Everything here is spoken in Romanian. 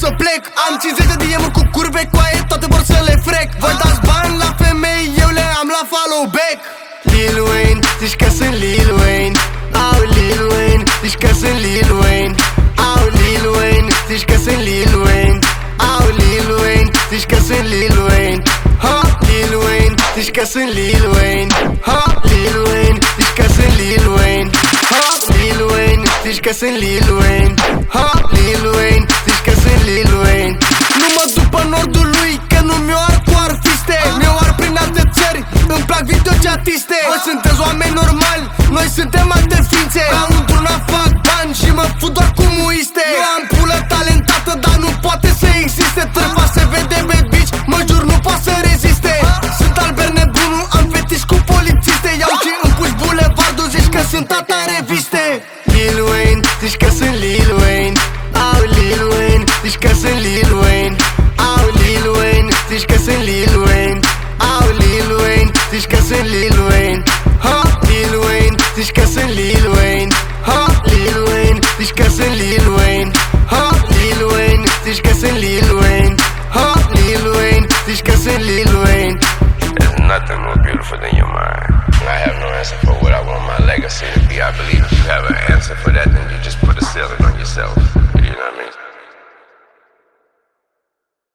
să plec. Am 50 de DM-uri cu curve coaie, toate vor să le frec. Voi dați bani la femei, eu le am la follow back. Lil Wayne, zici că sunt Lil Wayne. Au Lil Wayne, zici că sunt Lil Wayne. Au Lil Wayne, zici că sunt Lil Wayne. Au Lil Wayne, zici că sunt Lil Wayne. Ha, Lil Wayne, zici că sunt Lil Wayne. Ha, Lil Wayne, zici că sunt Lil Wayne. Ha, Lil Wayne, zici că sunt Lil Wayne. Ha, Lil Wayne, zici că sunt Lil Wayne. Nu mă duc pe nordul lui, că nu mi-o ar cu arfiste. Mi-o ar prin alte țări, îmi plac videochatiste. Voi sunteți oameni normali, noi suntem alte ființe. Ca într-una fac bani și mă fut doar cu muiste. Eu am pulă talentată, dar nu poate să existe. Târfa se vede pe bici, mă jur nu poate să reziste. Sunt Albert nebunul, am fetiș cu polițiste. Iau și îmi puși bulevardul, zici că sunt tata reviste. Lil Wayne, zici că sunt Lil Wayne. Au Lil Wayne, zici că sunt Lil Wayne. Au Lil Wayne, zici că sunt Lil Wayne. Au Lil Wayne, zici că sunt Lil Wayne. Ha, Lil Wayne, zici că sunt Lil Wayne. Ha, Lil Wayne, zici că sunt Lil Wayne. Ha, Lil Wayne, zici că sunt Lil Wayne. Ha, Lil Wayne, zici că sunt Lil Wayne. There's nothing more beautiful than your mind. I have no answer for what I want my legacy to be. I believe if you have an answer for that, then you just put a ceiling on yourself.